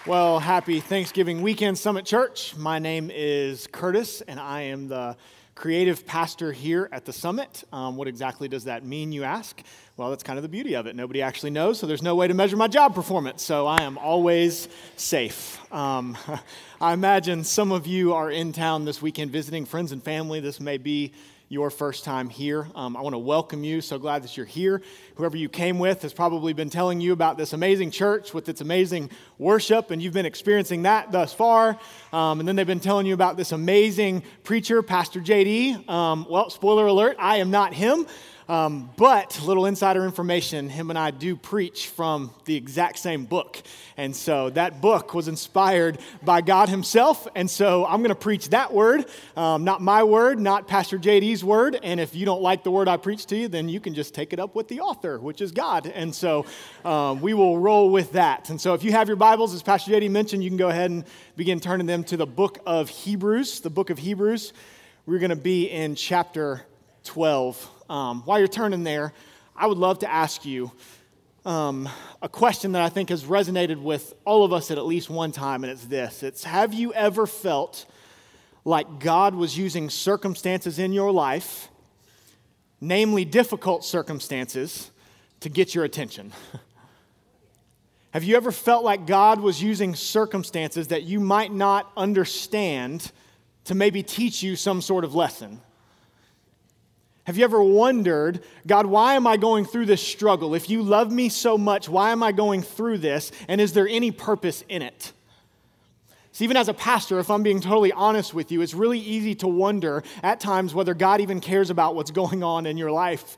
Well, happy Thanksgiving weekend, Summit Church. My name is Curtis, and I am the creative pastor here at the Summit. What exactly does that mean, you ask? Well, that's kind of the beauty of it. Nobody actually knows, so there's no way to measure my job performance, so I am always safe. I imagine some of you are in town this weekend visiting friends and family. This may be your first time here. I want to welcome you. So glad that you're here. Whoever you came with has probably been telling you about this amazing church with its amazing worship, and you've been experiencing that thus far. And then they've been telling you about this amazing preacher, Pastor JD. Well, spoiler alert, I am not him. But little insider information, him and I do preach from the exact same book. And so that book was inspired by God himself. And so I'm going to preach that word, not my word, not Pastor JD's word. And if you don't like the word I preach to you, then you can just take it up with the author, which is God. And so we will roll with that. And so if you have your Bibles, as Pastor JD mentioned, you can go ahead and begin turning them to the book of Hebrews. The book of Hebrews, we're going to be in chapter 12. While you're turning there, I would love to ask you a question that I think has resonated with all of us at least one time, and it's this. It's, have you ever felt like God was using circumstances in your life, namely difficult circumstances, to get your attention? Have you ever felt like God was using circumstances that you might not understand to maybe teach you some sort of lesson? Have you ever wondered, God, why am I going through this struggle? If you love me so much, why am I going through this? And is there any purpose in it? So even as a pastor, if I'm being totally honest with you, it's really easy to wonder at times whether God even cares about what's going on in your life.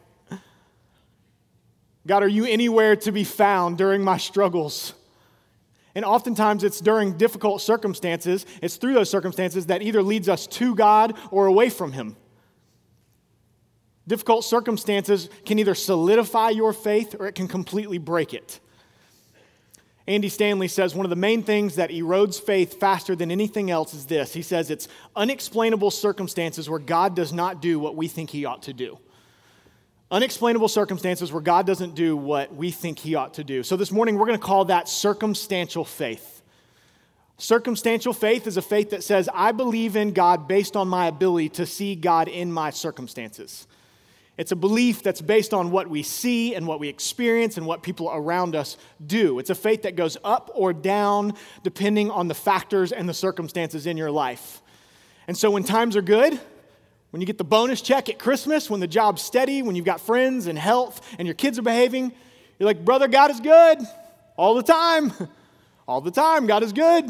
God, are you anywhere to be found during my struggles? And oftentimes it's during difficult circumstances, it's through those circumstances that either leads us to God or away from him. Difficult circumstances can either solidify your faith or it can completely break it. Andy Stanley says one of the main things that erodes faith faster than anything else is this. He says it's unexplainable circumstances where God does not do what we think he ought to do. Unexplainable circumstances where God doesn't do what we think he ought to do. So this morning we're going to call that circumstantial faith. Circumstantial faith is a faith that says, I believe in God based on my ability to see God in my circumstances. It's a belief that's based on what we see and what we experience and what people around us do. It's a faith that goes up or down depending on the factors and the circumstances in your life. And so when times are good, when you get the bonus check at Christmas, when the job's steady, when you've got friends and health and your kids are behaving, you're like, brother, God is good all the time. All the time, God is good.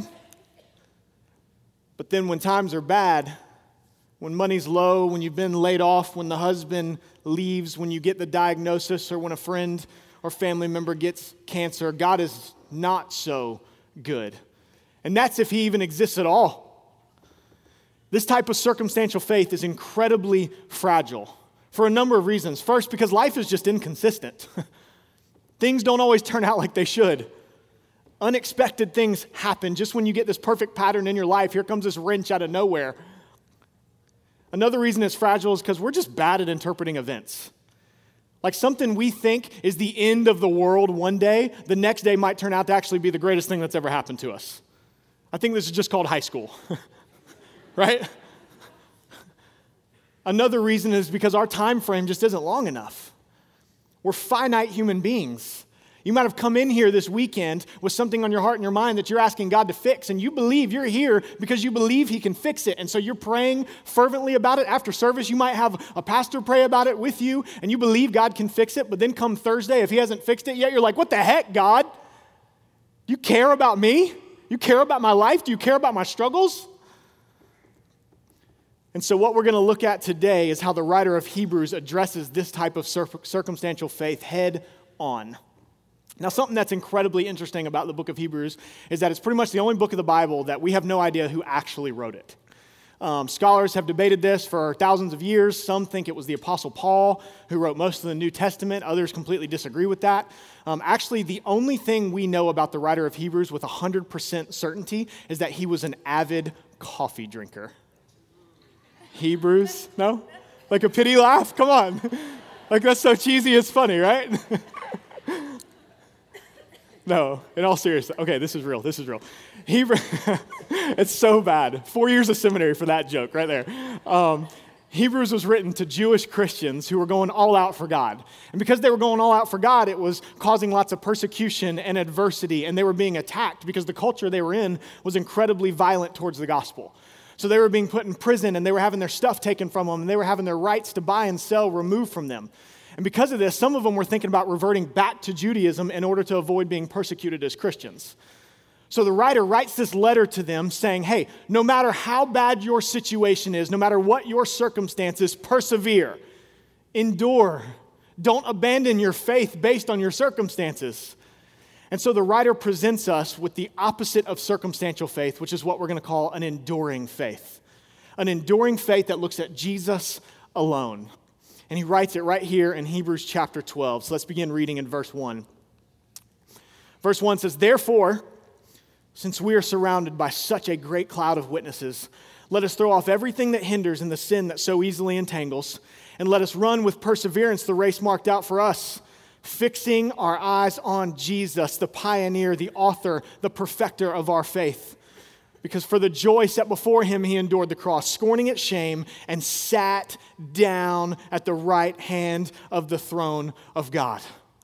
But then when times are bad, when money's low, when you've been laid off, when the husband leaves, when you get the diagnosis, or when a friend or family member gets cancer, God is not so good. And that's if he even exists at all. This type of circumstantial faith is incredibly fragile for a number of reasons. First, because life is just inconsistent. Things don't always turn out like they should. Unexpected things happen. Just when you get this perfect pattern in your life, here comes this wrench out of nowhere. Another reason it's fragile is because we're just bad at interpreting events. Like something we think is the end of the world one day, the next day might turn out to actually be the greatest thing that's ever happened to us. I think this is just called high school, right? Another reason is because our time frame just isn't long enough. We're finite human beings. You might have come in here this weekend with something on your heart and your mind that you're asking God to fix, and you believe you're here because you believe he can fix it. And so you're praying fervently about it. After service, you might have a pastor pray about it with you, and you believe God can fix it. But then come Thursday, if he hasn't fixed it yet, you're like, what the heck, God? Do you care about me? You care about my life? Do you care about my struggles? And so what we're going to look at today is how the writer of Hebrews addresses this type of circumstantial faith head on. Now, something that's incredibly interesting about the book of Hebrews is that it's pretty much the only book of the Bible that we have no idea who actually wrote it. Scholars have debated this for thousands of years. Some think it was the Apostle Paul who wrote most of the New Testament. Others completely disagree with that. Actually, the only thing we know about the writer of Hebrews with 100% certainty is that he was an avid coffee drinker. Hebrews? No? Like a pity laugh? Come on. Like that's so cheesy, it's funny, right? No, in all seriousness. Okay, this is real. Hebrew, it's so bad. 4 years of seminary for that joke right there. Hebrews was written to Jewish Christians who were going all out for God. And because they were going all out for God, it was causing lots of persecution and adversity, and they were being attacked because the culture they were in was incredibly violent towards the gospel. So they were being put in prison, and they were having their stuff taken from them, and they were having their rights to buy and sell removed from them. And because of this, some of them were thinking about reverting back to Judaism in order to avoid being persecuted as Christians. So the writer writes this letter to them saying, hey, no matter how bad your situation is, no matter what your circumstances, persevere, endure. Don't abandon your faith based on your circumstances. And so the writer presents us with the opposite of circumstantial faith, which is what we're going to call an enduring faith. An enduring faith that looks at Jesus alone. And he writes it right here in Hebrews chapter 12. So let's begin reading in verse 1. Verse 1 says, therefore, since we are surrounded by such a great cloud of witnesses, let us throw off everything that hinders and the sin that so easily entangles, and let us run with perseverance the race marked out for us, fixing our eyes on Jesus, the pioneer, the author, the perfecter of our faith. Because for the joy set before him, he endured the cross, scorning its shame, and sat down at the right hand of the throne of God.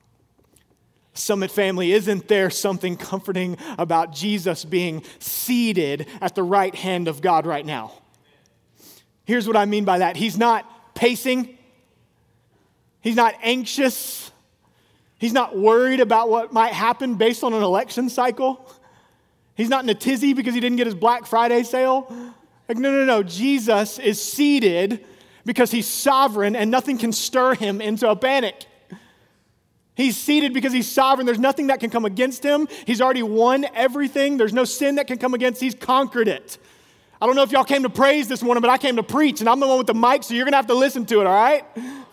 Summit family, isn't there something comforting about Jesus being seated at the right hand of God right now? Here's what I mean by that. He's not pacing. He's not anxious. He's not worried about what might happen based on an election cycle. He's not in a tizzy because he didn't get his Black Friday sale. Like, no. Jesus is seated because he's sovereign and nothing can stir him into a panic. He's seated because he's sovereign. There's nothing that can come against him. He's already won everything. There's no sin that can come against. He's conquered it. I don't know if y'all came to praise this morning, but I came to preach, and I'm the one with the mic, so you're going to have to listen to it, all right?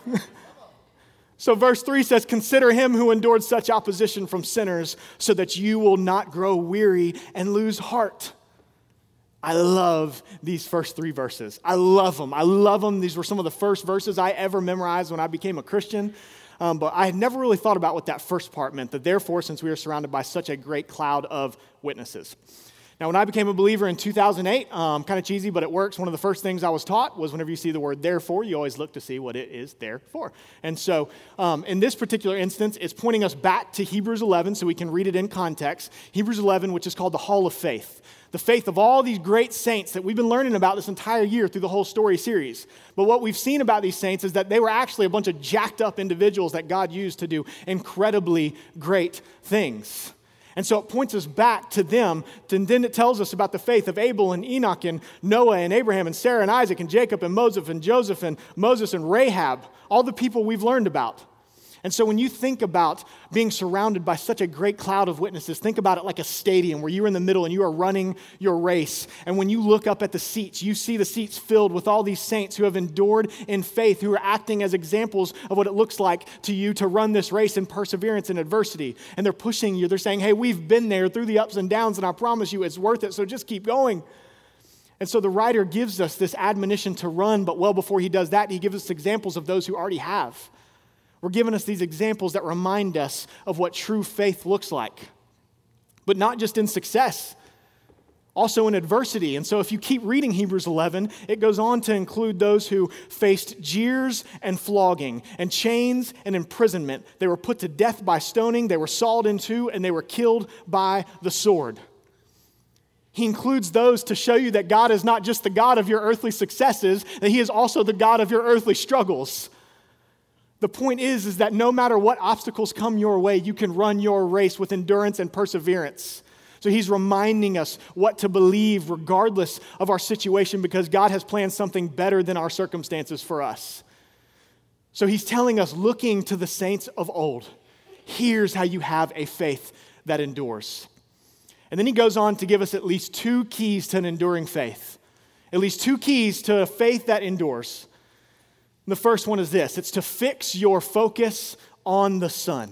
So verse 3 says, consider him who endured such opposition from sinners so that you will not grow weary and lose heart. I love these first 3 verses. I love them. These were some of the first verses I ever memorized when I became a Christian. But I had never really thought about what that first part meant, that therefore, since we are surrounded by such a great cloud of witnesses. Now, when I became a believer in 2008, kind of cheesy, but it works. One of the first things I was taught was whenever you see the word therefore, you always look to see what it is there for. And so in this particular instance, it's pointing us back to Hebrews 11 so we can read it in context. Hebrews 11, which is called the Hall of Faith. The faith of all these great saints that we've been learning about this entire year through the whole story series. But what we've seen about these saints is that they were actually a bunch of jacked up individuals that God used to do incredibly great things. And so it points us back to them, and then it tells us about the faith of Abel and Enoch and Noah and Abraham and Sarah and Isaac and Jacob and Moses and Joseph and Moses and Rahab, all the people we've learned about. And so when you think about being surrounded by such a great cloud of witnesses, think about it like a stadium where you're in the middle and you are running your race. And when you look up at the seats, you see the seats filled with all these saints who have endured in faith, who are acting as examples of what it looks like to you to run this race in perseverance and adversity. And they're pushing you. They're saying, hey, we've been there through the ups and downs, and I promise you it's worth it, so just keep going. And so the writer gives us this admonition to run, but well before he does that, he gives us examples of those who already have. We're giving us these examples that remind us of what true faith looks like. But not just in success, also in adversity. And so if you keep reading Hebrews 11, it goes on to include those who faced jeers and flogging and chains and imprisonment. They were put to death by stoning, they were sawed in two, and they were killed by the sword. He includes those to show you that God is not just the God of your earthly successes, that he is also the God of your earthly struggles. The point is that no matter what obstacles come your way, you can run your race with endurance and perseverance. So he's reminding us what to believe regardless of our situation because God has planned something better than our circumstances for us. So he's telling us, looking to the saints of old, here's how you have a faith that endures. And then he goes on to give us at least 2 keys to an enduring faith. At least 2 keys to a faith that endures. The first one is this. It's to fix your focus on the Son.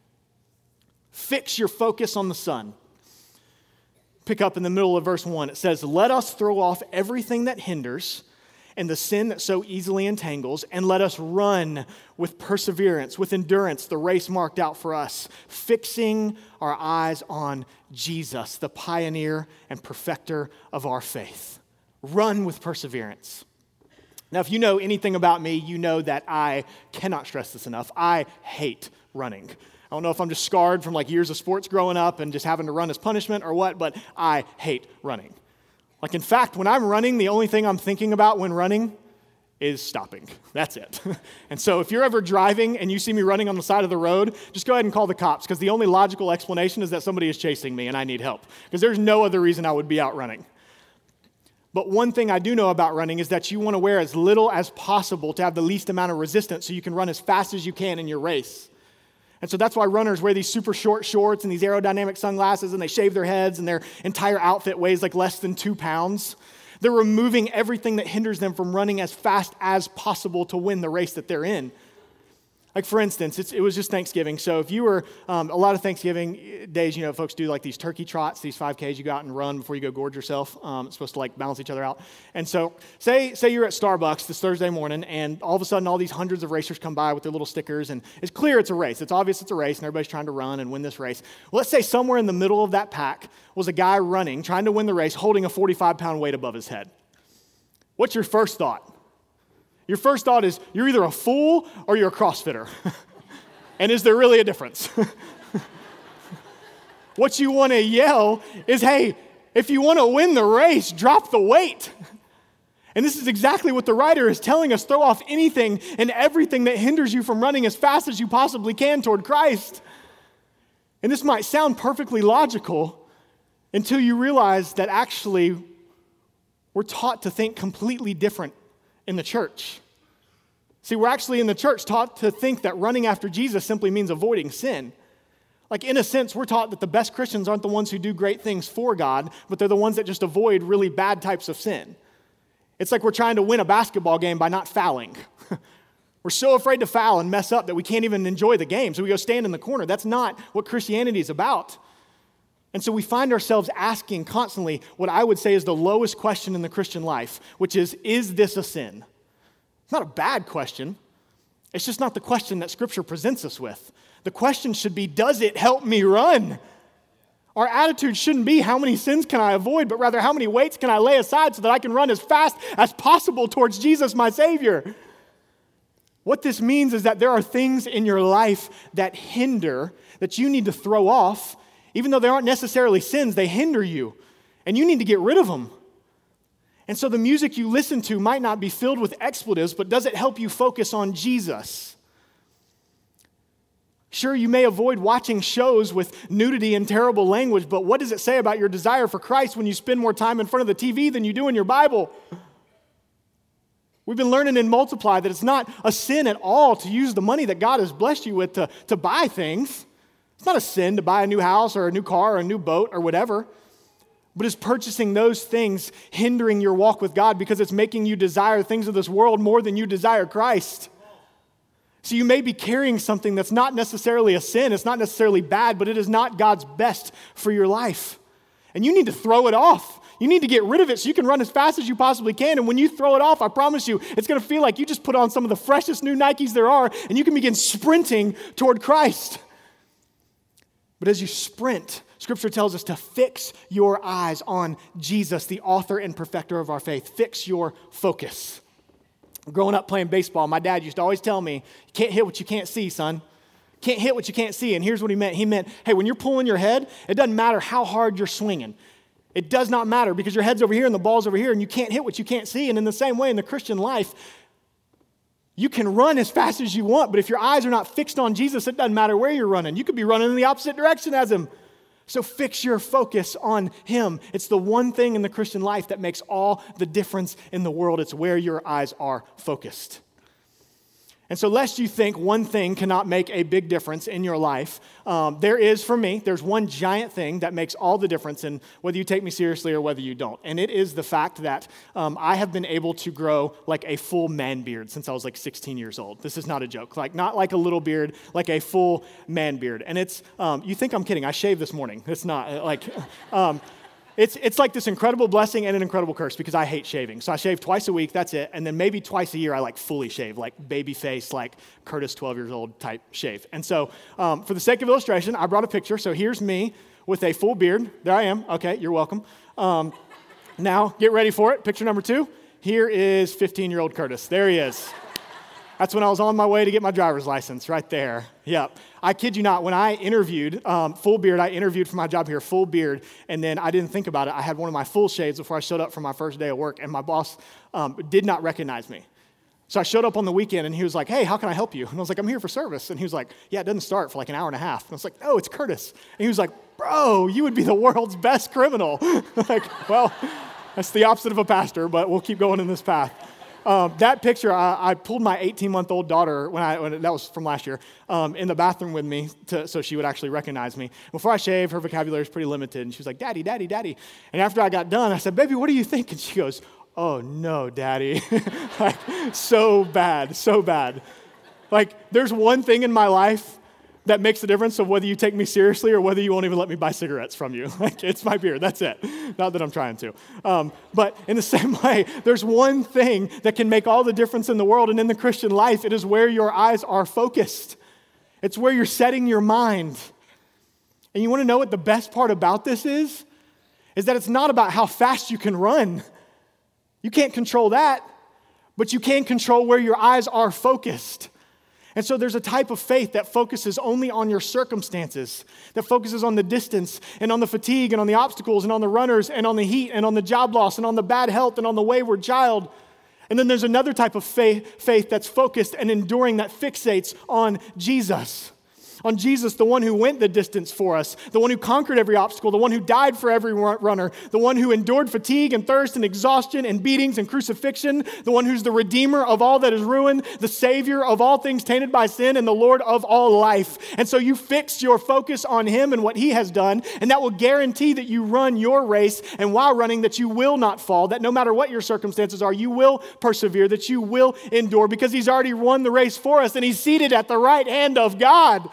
Fix your focus on the Son. Pick up in the middle of verse 1. It says, let us throw off everything that hinders and the sin that so easily entangles, and let us run with perseverance, with endurance, the race marked out for us, fixing our eyes on Jesus, the pioneer and perfecter of our faith. Run with perseverance. Now, if you know anything about me, you know that I cannot stress this enough. I hate running. I don't know if I'm just scarred from like years of sports growing up and just having to run as punishment or what, but I hate running. Like, in fact, when I'm running, the only thing I'm thinking about when running is stopping. That's it. And so if you're ever driving and you see me running on the side of the road, just go ahead and call the cops, because the only logical explanation is that somebody is chasing me and I need help, because there's no other reason I would be out running. But one thing I do know about running is that you want to wear as little as possible to have the least amount of resistance so you can run as fast as you can in your race. And so that's why runners wear these super short shorts and these aerodynamic sunglasses, and they shave their heads, and their entire outfit weighs like less than 2 pounds. They're removing everything that hinders them from running as fast as possible to win the race that they're in. Like, for instance, it was just Thanksgiving. So if you were, a lot of Thanksgiving days, you know, folks do like these turkey trots, these 5Ks you go out and run before you go gorge yourself. It's supposed to like balance each other out. And so say you're at Starbucks this Thursday morning, and all of a sudden all these hundreds of racers come by with their little stickers, and it's clear it's a race. It's obvious it's a race, and everybody's trying to run and win this race. Well, let's say somewhere in the middle of that pack was a guy running, trying to win the race, holding a 45-pound weight above his head. What's your first thought? Your first thought is, you're either a fool or you're a CrossFitter. And is there really a difference? What you want to yell is, hey, if you want to win the race, drop the weight. And this is exactly what the writer is telling us. Throw off anything and everything that hinders you from running as fast as you possibly can toward Christ. And this might sound perfectly logical until you realize that actually we're taught to think completely different in the church. See, we're actually in the church taught to think that running after Jesus simply means avoiding sin. Like, in a sense, we're taught that the best Christians aren't the ones who do great things for God, but they're the ones that just avoid really bad types of sin. It's like we're trying to win a basketball game by not fouling. We're so afraid to foul and mess up that we can't even enjoy the game, so we go stand in the corner. That's not what Christianity is about. And so we find ourselves asking constantly what I would say is the lowest question in the Christian life, which is this a sin? It's not a bad question. It's just not the question that Scripture presents us with. The question should be, does it help me run? Our attitude shouldn't be, how many sins can I avoid, but rather, how many weights can I lay aside so that I can run as fast as possible towards Jesus, my Savior? What this means is that there are things in your life that hinder, that you need to throw off. Even though they aren't necessarily sins, they hinder you, and you need to get rid of them. And so the music you listen to might not be filled with expletives, but does it help you focus on Jesus? Sure, you may avoid watching shows with nudity and terrible language, but what does it say about your desire for Christ when you spend more time in front of the TV than you do in your Bible? We've been learning in Multiply that it's not a sin at all to use the money that God has blessed you with to buy things. It's not a sin to buy a new house or a new car or a new boat or whatever, but is purchasing those things hindering your walk with God because it's making you desire things of this world more than you desire Christ. So you may be carrying something that's not necessarily a sin, it's not necessarily bad, but it is not God's best for your life. And you need to throw it off. You need to get rid of it so you can run as fast as you possibly can. And when you throw it off, I promise you, it's going to feel like you just put on some of the freshest new Nikes there are, and you can begin sprinting toward Christ. But as you sprint, Scripture tells us to fix your eyes on Jesus, the author and perfecter of our faith. Fix your focus. Growing up playing baseball, my dad used to always tell me, you can't hit what you can't see, son. Can't hit what you can't see. And here's what he meant. He meant, hey, when you're pulling your head, it doesn't matter how hard you're swinging. It does not matter because your head's over here and the ball's over here and you can't hit what you can't see. And in the same way, in the Christian life, you can run as fast as you want, but if your eyes are not fixed on Jesus, it doesn't matter where you're running. You could be running in the opposite direction as him. So fix your focus on him. It's the one thing in the Christian life that makes all the difference in the world. It's where your eyes are focused. And so lest you think one thing cannot make a big difference in your life, there's one giant thing that makes all the difference in whether you take me seriously or whether you don't. And it is the fact that I have been able to grow like a full man beard since I was like 16 years old. This is not a joke. Like not like a little beard, like a full man beard. And it's, you think I'm kidding. I shaved this morning. It's not like... It's like this incredible blessing and an incredible curse because I hate shaving. So I shave twice a week, that's it. And then maybe twice a year I like fully shave, like baby face, like Curtis 12 years old type shave. And so for the sake of illustration, I brought a picture. So here's me with a full beard. There I am. Okay, you're welcome. Now get ready for it. Picture number 2. Here is 15-year-old Curtis. There he is. That's when I was on my way to get my driver's license, right there. Yep. I kid you not, when I interviewed, full beard, I interviewed for my job here, full beard, and then I didn't think about it. I had one of my full shaves before I showed up for my first day of work, and my boss did not recognize me. So I showed up on the weekend, and he was like, hey, how can I help you? And I was like, I'm here for service. And he was like, yeah, it doesn't start for like an hour and a half. And I was like, no, it's Curtis. And he was like, bro, you would be the world's best criminal. Like, well, that's the opposite of a pastor, but we'll keep going in this path. That picture, I pulled my 18-month-old daughter, when that was from last year, in the bathroom with me so she would actually recognize me. Before I shaved, her vocabulary was pretty limited, and she was like, Daddy, Daddy, Daddy. And after I got done, I said, baby, what do you think? And she goes, oh, no, Daddy. Like, so bad, so bad. Like, there's one thing in my life that makes the difference of whether you take me seriously or whether you won't even let me buy cigarettes from you. Like, it's my beard, that's it. Not that I'm trying to. But in the same way, there's one thing that can make all the difference in the world and in the Christian life. It is where your eyes are focused. It's where you're setting your mind. And you want to know what the best part about this is that it's not about how fast you can run. You can't control that, but you can control where your eyes are focused. And so there's a type of faith that focuses only on your circumstances, that focuses on the distance and on the fatigue and on the obstacles and on the runners and on the heat and on the job loss and on the bad health and on the wayward child. And then there's another type of faith that's focused and enduring that fixates on Jesus. On Jesus, the one who went the distance for us, the one who conquered every obstacle, the one who died for every runner, the one who endured fatigue and thirst and exhaustion and beatings and crucifixion, the one who's the redeemer of all that is ruined, the savior of all things tainted by sin, and the Lord of all life. And so you fix your focus on him and what he has done, and that will guarantee that you run your race, and while running, that you will not fall, that no matter what your circumstances are, you will persevere, that you will endure, because he's already won the race for us, and he's seated at the right hand of God.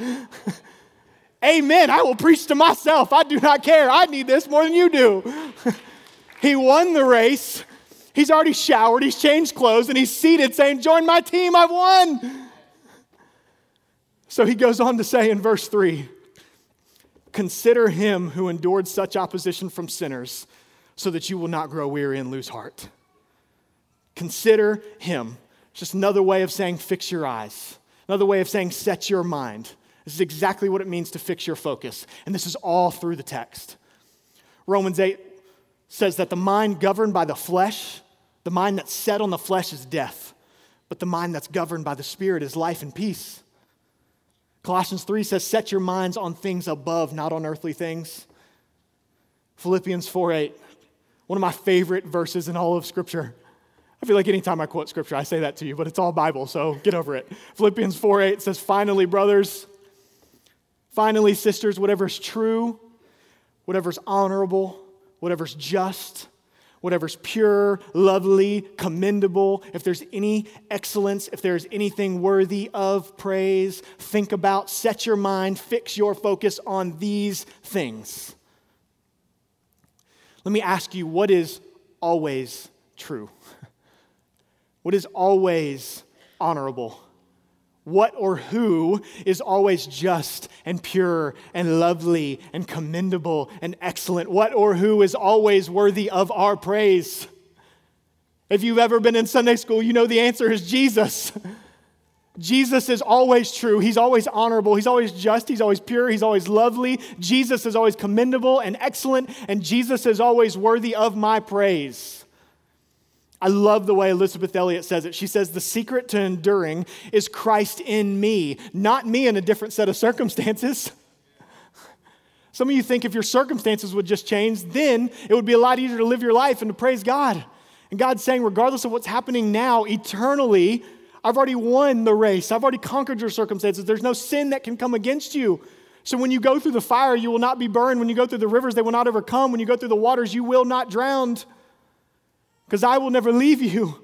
Amen. I will preach to myself. I do not care. I need this more than you do. He won the race. He's already showered. He's changed clothes, and he's seated saying, join my team. I've won. So he goes on to say in verse 3, consider him who endured such opposition from sinners so that you will not grow weary and lose heart. Consider him. Just another way of saying fix your eyes. Another way of saying set your mind. This is exactly what it means to fix your focus. And this is all through the text. Romans 8 says that the mind governed by the flesh, the mind that's set on the flesh is death, but the mind that's governed by the Spirit is life and peace. Colossians 3 says, set your minds on things above, not on earthly things. Philippians 4:8, one of my favorite verses in all of Scripture. I feel like anytime I quote Scripture, I say that to you, but it's all Bible, so get over it. Philippians 4:8 says, finally, brothers, finally, sisters, whatever's true, whatever's honorable, whatever's just, whatever's pure, lovely, commendable, if there's any excellence, if there's anything worthy of praise, think about, set your mind, fix your focus on these things. Let me ask you, what is always true? What is always honorable? What or who is always just and pure and lovely and commendable and excellent? What or who is always worthy of our praise? If you've ever been in Sunday school, you know the answer is Jesus. Jesus is always true. He's always honorable. He's always just. He's always pure. He's always lovely. Jesus is always commendable and excellent. And Jesus is always worthy of my praise. I love the way Elizabeth Elliot says it. She says, the secret to enduring is Christ in me, not me in a different set of circumstances. Some of you think if your circumstances would just change, then it would be a lot easier to live your life and to praise God. And God's saying, regardless of what's happening now, eternally, I've already won the race. I've already conquered your circumstances. There's no sin that can come against you. So when you go through the fire, you will not be burned. When you go through the rivers, they will not overcome. When you go through the waters, you will not drown. Because I will never leave you.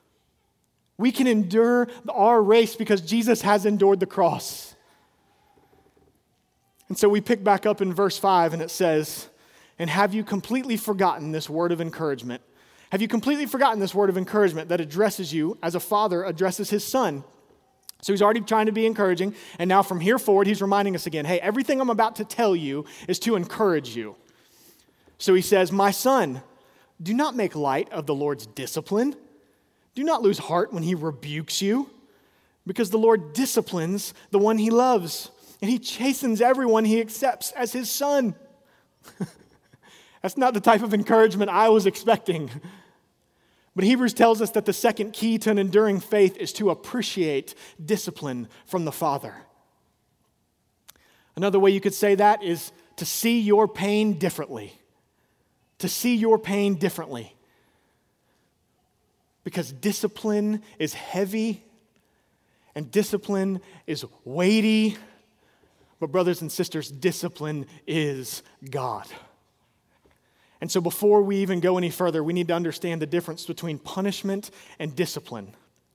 We can endure our race because Jesus has endured the cross. And so we pick back up in verse 5 and it says, And have you completely forgotten this word of encouragement? Have you completely forgotten this word of encouragement that addresses you as a father addresses his son? So he's already trying to be encouraging, and now from here forward, he's reminding us again, hey, everything I'm about to tell you is to encourage you. So he says, my son, do not make light of the Lord's discipline. Do not lose heart when he rebukes you, because the Lord disciplines the one he loves, and he chastens everyone he accepts as his son. That's not the type of encouragement I was expecting. But Hebrews tells us that the second key to an enduring faith is to appreciate discipline from the Father. Another way you could say that is to see your pain differently. To see your pain differently. Because discipline is heavy and discipline is weighty. But brothers and sisters, discipline is God. And so before we even go any further, we need to understand the difference between punishment and discipline.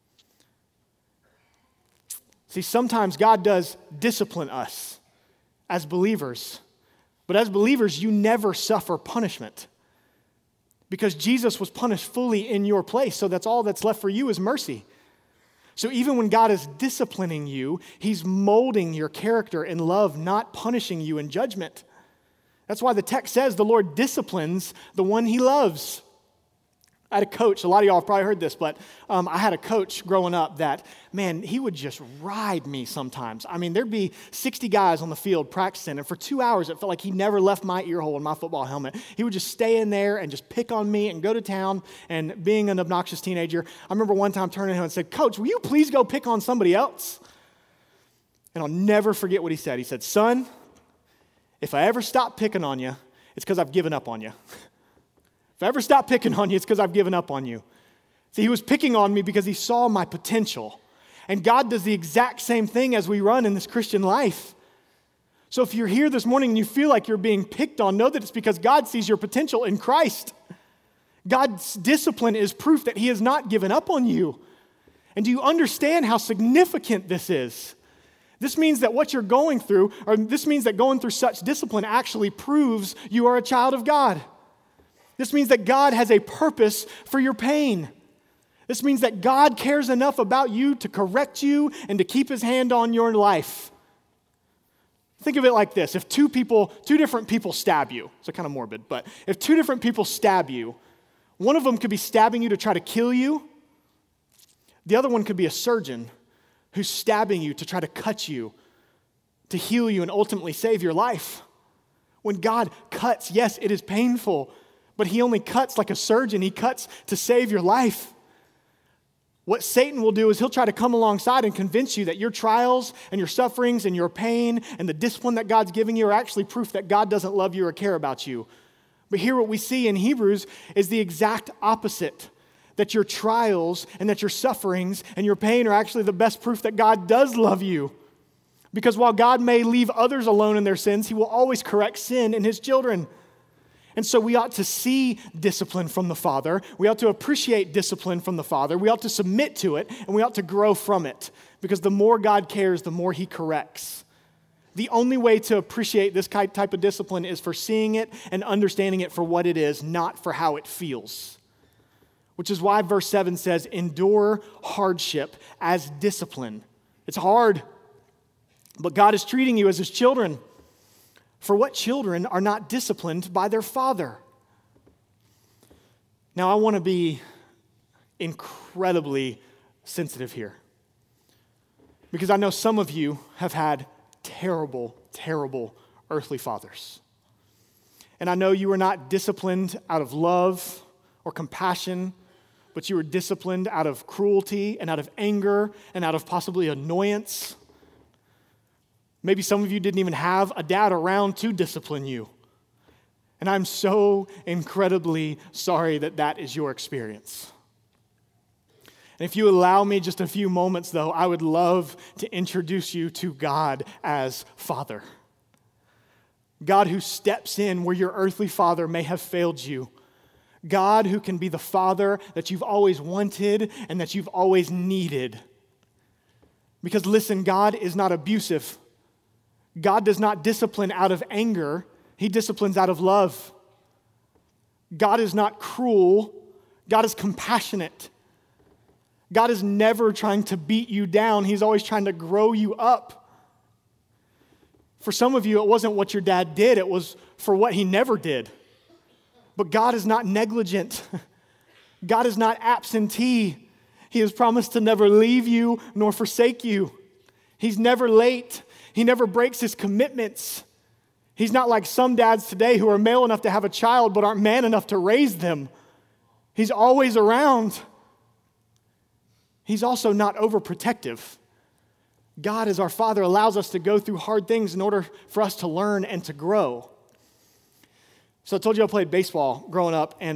See, sometimes God does discipline us as believers, but as believers, you never suffer punishment because Jesus was punished fully in your place, so that's all that's left for you is mercy. So even when God is disciplining you, he's molding your character in love, not punishing you in judgment. That's why the text says the Lord disciplines the one he loves. I had a coach, a lot of y'all have probably heard this, but I had a coach growing up that, man, he would just ride me sometimes. I mean, there'd be 60 guys on the field practicing, and for 2 hours, it felt like he never left my ear hole in my football helmet. He would just stay in there and just pick on me and go to town, and being an obnoxious teenager, I remember one time turning to him and said, Coach, will you please go pick on somebody else? And I'll never forget what he said. He said, son, if I ever stop picking on you, it's because I've given up on you. If I ever stop picking on you, it's because I've given up on you. See, he was picking on me because he saw my potential. And God does the exact same thing as we run in this Christian life. So if you're here this morning and you feel like you're being picked on, know that it's because God sees your potential in Christ. God's discipline is proof that he has not given up on you. And do you understand how significant this is? This means that what you're going through, or this means that going through such discipline actually proves you are a child of God. This means that God has a purpose for your pain. This means that God cares enough about you to correct you and to keep his hand on your life. Think of it like this. If two different people stab you, so kind of morbid, but if two different people stab you, one of them could be stabbing you to try to kill you. The other one could be a surgeon who's stabbing you to try to cut you, to heal you, and ultimately save your life. When God cuts, yes, it is painful, but he only cuts like a surgeon. He cuts to save your life. What Satan will do is he'll try to come alongside and convince you that your trials and your sufferings and your pain and the discipline that God's giving you are actually proof that God doesn't love you or care about you. But here what we see in Hebrews is the exact opposite. That your trials and that your sufferings and your pain are actually the best proof that God does love you. Because while God may leave others alone in their sins, he will always correct sin in his children. And so we ought to see discipline from the Father. We ought to appreciate discipline from the Father. We ought to submit to it, and we ought to grow from it. Because the more God cares, the more he corrects. The only way to appreciate this type of discipline is for seeing it and understanding it for what it is, not for how it feels. Which is why verse 7 says, endure hardship as discipline. It's hard, but God is treating you as his children. For what children are not disciplined by their father? Now, I want to be incredibly sensitive here. Because I know some of you have had terrible, terrible earthly fathers. And I know you were not disciplined out of love or compassion, but you were disciplined out of cruelty and out of anger and out of possibly annoyance. Maybe some of you didn't even have a dad around to discipline you. And I'm so incredibly sorry that that is your experience. And if you allow me just a few moments, though, I would love to introduce you to God as Father. God who steps in where your earthly father may have failed you. God who can be the father that you've always wanted and that you've always needed. Because listen, God is not abusive. God does not discipline out of anger. He disciplines out of love. God is not cruel. God is compassionate. God is never trying to beat you down. He's always trying to grow you up. For some of you, it wasn't what your dad did. It was for what he never did. But God is not negligent. God is not absentee. He has promised to never leave you nor forsake you. He's never late. He never breaks his commitments. He's not like some dads today who are male enough to have a child but aren't man enough to raise them. He's always around. He's also not overprotective. God, as our Father, allows us to go through hard things in order for us to learn and to grow. So I told you I played baseball growing up, and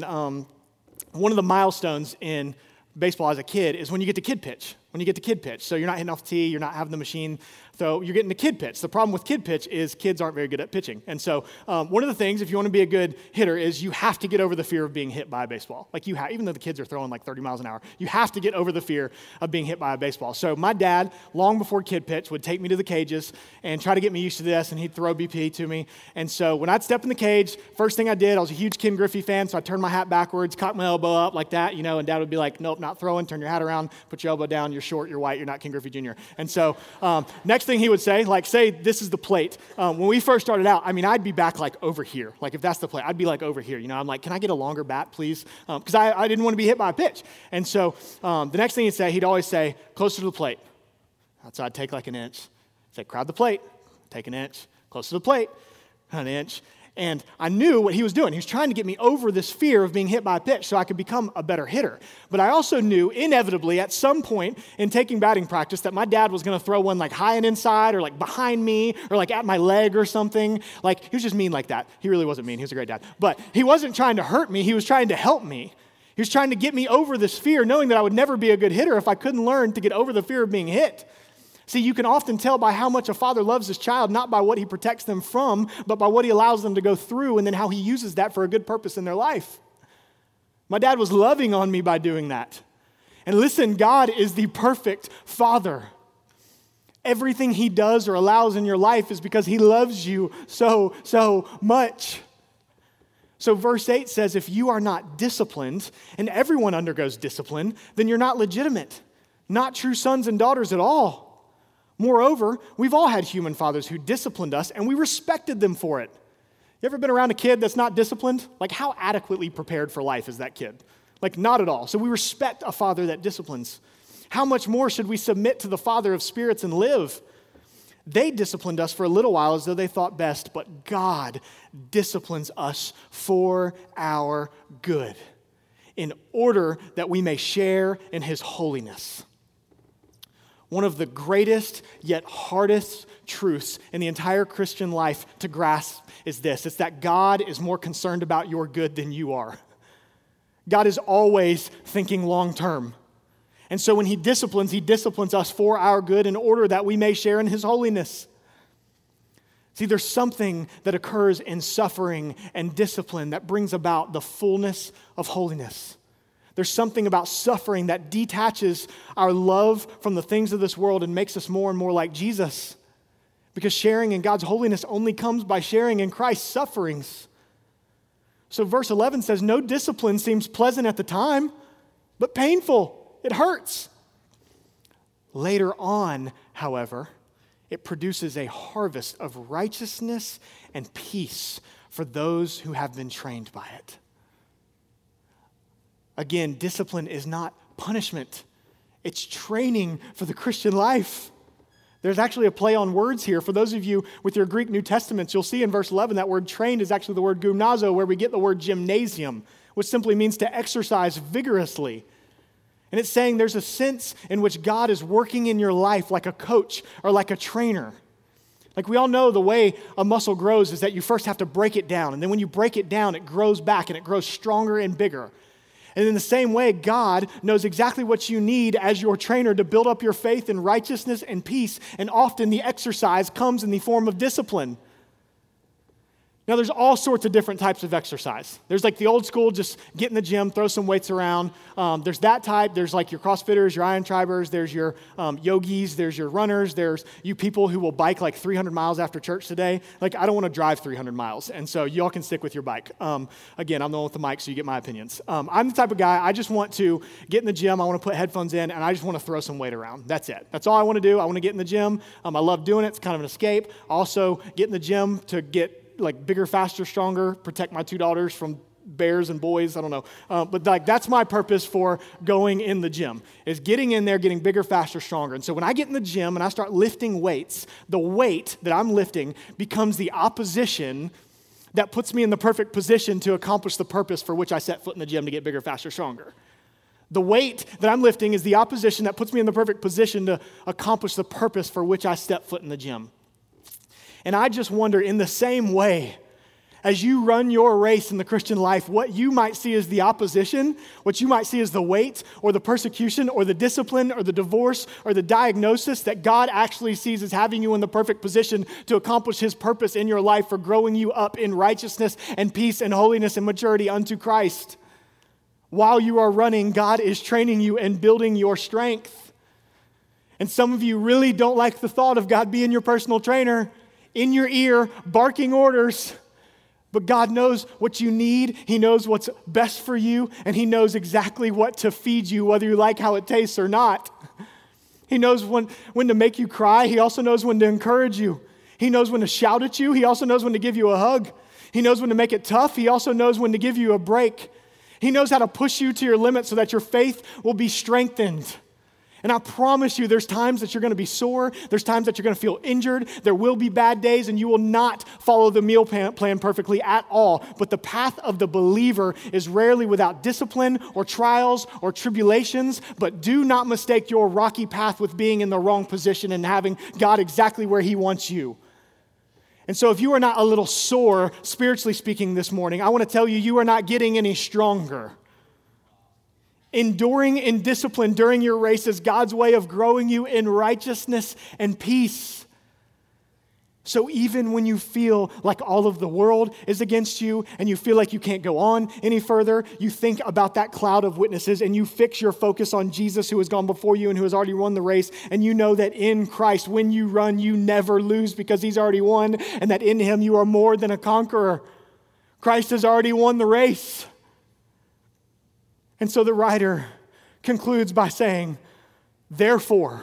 one of the milestones in baseball as a kid is when you get to kid pitch. So you're not hitting off the tee, you're not having the machine throw, you're getting to kid pitch. The problem with kid pitch is kids aren't very good at pitching. And so one of the things, if you want to be a good hitter, is you have to get over the fear of being hit by a baseball. Like even though the kids are throwing like 30 miles an hour, you have to get over the fear of being hit by a baseball. So my dad, long before kid pitch, would take me to the cages and try to get me used to this, and he'd throw BP to me. And so when I'd step in the cage, first thing I did, I was a huge Ken Griffey fan, so I turned my hat backwards, cocked my elbow up like that, and Dad would be like, nope, not throwing, turn your hat around, put your elbow down, you're short, you're white, you're not Ken Griffey Jr. And so next thing he would say, say this is the plate. When we first started out, I'd be back like over here. Like if that's the plate, I'd be like over here. I'm like, can I get a longer bat, please? Because I didn't want to be hit by a pitch. And so the next thing he'd always say, closer to the plate. So I'd take like an inch, say, crowd the plate, take an inch, closer to the plate, an inch. And I knew what he was doing. He was trying to get me over this fear of being hit by a pitch so I could become a better hitter. But I also knew inevitably at some point in taking batting practice that my dad was going to throw one like high and inside or like behind me or like at my leg or something. Like he was just mean like that. He really wasn't mean. He was a great dad. But he wasn't trying to hurt me. He was trying to help me. He was trying to get me over this fear, knowing that I would never be a good hitter if I couldn't learn to get over the fear of being hit. See, you can often tell by how much a father loves his child, not by what he protects them from, but by what he allows them to go through and then how he uses that for a good purpose in their life. My dad was loving on me by doing that. And listen, God is the perfect father. Everything he does or allows in your life is because he loves you so much. So verse 8 says, if you are not disciplined, and everyone undergoes discipline, then you're not legitimate, not true sons and daughters at all. Moreover, we've all had human fathers who disciplined us, and we respected them for it. You ever been around a kid that's not disciplined? Like, how adequately prepared for life is that kid? Like, not at all. So we respect a father that disciplines. How much more should we submit to the Father of spirits and live? They disciplined us for a little while as though they thought best, but God disciplines us for our good, in order that we may share in his holiness. One of the greatest yet hardest truths in the entire Christian life to grasp is this. It's that God is more concerned about your good than you are. God is always thinking long term. And so when he disciplines us for our good in order that we may share in his holiness. See, there's something that occurs in suffering and discipline that brings about the fullness of holiness. There's something about suffering that detaches our love from the things of this world and makes us more and more like Jesus. Because sharing in God's holiness only comes by sharing in Christ's sufferings. So verse 11 says, no discipline seems pleasant at the time, but painful. It hurts. Later on, however, it produces a harvest of righteousness and peace for those who have been trained by it. Again, discipline is not punishment. It's training for the Christian life. There's actually a play on words here. For those of you with your Greek New Testaments, you'll see in verse 11 that word trained is actually the word gymnazo, where we get the word gymnasium, which simply means to exercise vigorously. And it's saying there's a sense in which God is working in your life like a coach or like a trainer. Like we all know the way a muscle grows is that you first have to break it down. And then when you break it down, it grows back and it grows stronger and bigger. And in the same way, God knows exactly what you need as your trainer to build up your faith in righteousness and peace. And often the exercise comes in the form of discipline. Now, there's all sorts of different types of exercise. There's like the old school, just get in the gym, throw some weights around. There's that type. There's like your CrossFitters, your Iron Tribers. There's your yogis. There's your runners. There's you people who will bike like 300 miles after church today. Like, I don't want to drive 300 miles, and so y'all can stick with your bike. Again, I'm the one with the mic, so you get my opinions. I'm the type of guy, I just want to get in the gym. I want to put headphones in, and I just want to throw some weight around. That's it. That's all I want to do. I want to get in the gym. I love doing it. It's kind of an escape. Also, get in the gym to get like bigger, faster, stronger, protect my 2 daughters from bears and boys, I don't know. But like that's my purpose for going in the gym, is getting in there, getting bigger, faster, stronger. And so when I get in the gym and I start lifting weights, the weight that I'm lifting becomes the opposition that puts me in the perfect position to accomplish the purpose for which I set foot in the gym to get bigger, faster, stronger. The weight that I'm lifting is the opposition that puts me in the perfect position to accomplish the purpose for which I step foot in the gym. And I just wonder, in the same way, as you run your race in the Christian life, what you might see as the opposition, what you might see as the weight or the persecution or the discipline or the divorce or the diagnosis that God actually sees as having you in the perfect position to accomplish his purpose in your life for growing you up in righteousness and peace and holiness and maturity unto Christ. While you are running, God is training you and building your strength. And some of you really don't like the thought of God being your personal trainer, in your ear, barking orders. But God knows what you need. He knows what's best for you, and he knows exactly what to feed you, whether you like how it tastes or not. He knows when to make you cry. He also knows when to encourage you. He knows when to shout at you. He also knows when to give you a hug. He knows when to make it tough. He also knows when to give you a break. He knows how to push you to your limit so that your faith will be strengthened. And I promise you, there's times that you're going to be sore. There's times that you're going to feel injured. There will be bad days, and you will not follow the meal plan perfectly at all. But the path of the believer is rarely without discipline or trials or tribulations. But do not mistake your rocky path with being in the wrong position and having God exactly where he wants you. And so if you are not a little sore, spiritually speaking, this morning, I want to tell you, you are not getting any stronger. Enduring in discipline during your race is God's way of growing you in righteousness and peace. So even when you feel like all of the world is against you and you feel like you can't go on any further, you think about that cloud of witnesses and you fix your focus on Jesus who has gone before you and who has already won the race. And you know that in Christ, when you run, you never lose because he's already won, and that in him you are more than a conqueror. Christ has already won the race. And so the writer concludes by saying, therefore,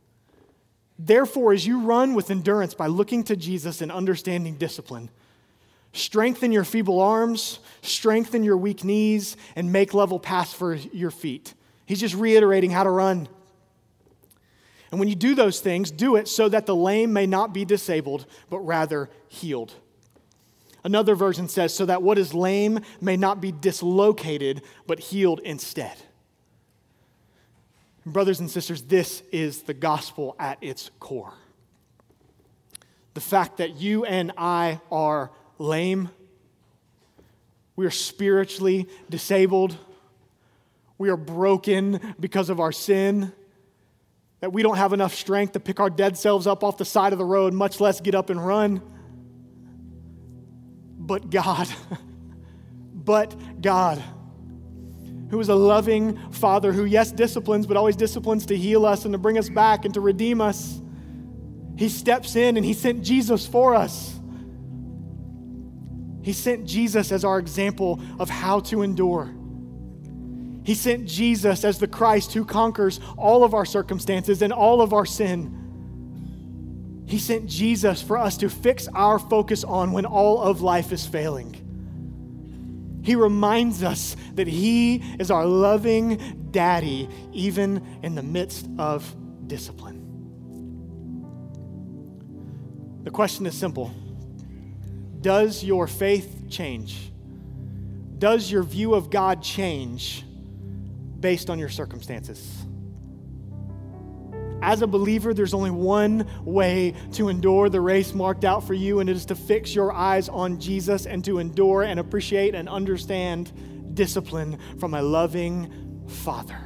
as you run with endurance by looking to Jesus and understanding discipline, strengthen your feeble arms, strengthen your weak knees, and make level paths for your feet. He's just reiterating how to run. And when you do those things, do it so that the lame may not be disabled, but rather healed. Another version says, so that what is lame may not be dislocated, but healed instead. Brothers and sisters, this is the gospel at its core. The fact that you and I are lame, we are spiritually disabled, we are broken because of our sin, that we don't have enough strength to pick our dead selves up off the side of the road, much less get up and run. But God, who is a loving Father who, yes, disciplines, but always disciplines to heal us and to bring us back and to redeem us. He steps in and he sent Jesus for us. He sent Jesus as our example of how to endure. He sent Jesus as the Christ who conquers all of our circumstances and all of our sin. He sent Jesus for us to fix our focus on when all of life is failing. He reminds us that he is our loving daddy, even in the midst of discipline. The question is simple. Does your faith change? Does your view of God change based on your circumstances? As a believer, there's only one way to endure the race marked out for you, and it is to fix your eyes on Jesus and to endure and appreciate and understand discipline from a loving Father.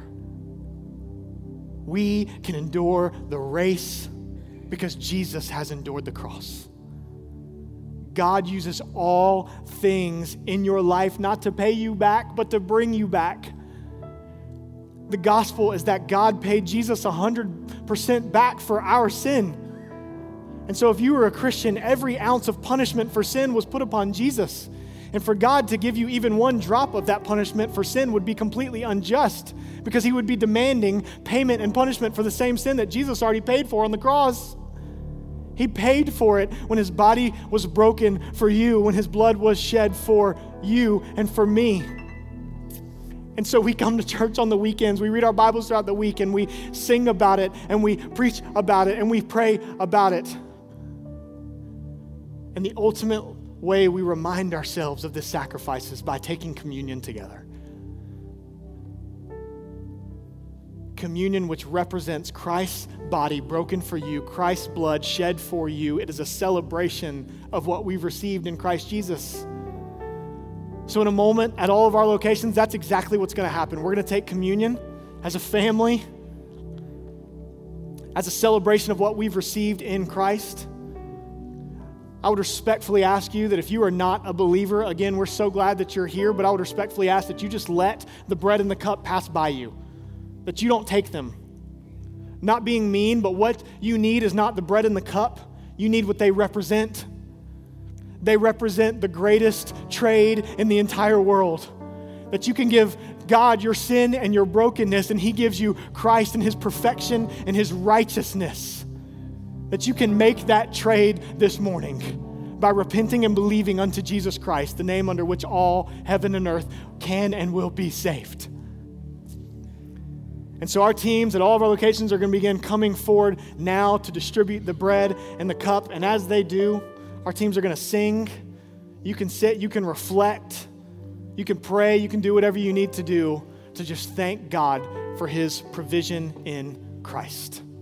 We can endure the race because Jesus has endured the cross. God uses all things in your life not to pay you back, but to bring you back. The gospel is that God paid Jesus 100% back for our sin. And so if you were a Christian, every ounce of punishment for sin was put upon Jesus. And for God to give you even one drop of that punishment for sin would be completely unjust, because he would be demanding payment and punishment for the same sin that Jesus already paid for on the cross. He paid for it when his body was broken for you, when his blood was shed for you and for me. And so we come to church on the weekends, we read our Bibles throughout the week, and we sing about it, and we preach about it, and we pray about it. And the ultimate way we remind ourselves of this sacrifice is by taking communion together. Communion, which represents Christ's body broken for you, Christ's blood shed for you. It is a celebration of what we've received in Christ Jesus. So in a moment, at all of our locations, that's exactly what's going to happen. We're going to take communion as a family, as a celebration of what we've received in Christ. I would respectfully ask you that if you are not a believer, again, we're so glad that you're here, but I would respectfully ask that you just let the bread and the cup pass by you, that you don't take them. Not being mean, but what you need is not the bread and the cup. You need what they represent. They represent the greatest trade in the entire world. That you can give God your sin and your brokenness, and he gives you Christ and his perfection and his righteousness. That you can make that trade this morning by repenting and believing unto Jesus Christ, the name under which all heaven and earth can and will be saved. And so our teams at all of our locations are going to begin coming forward now to distribute the bread and the cup. And as they do, our teams are going to sing. You can sit, you can reflect, you can pray, you can do whatever you need to do to just thank God for his provision in Christ.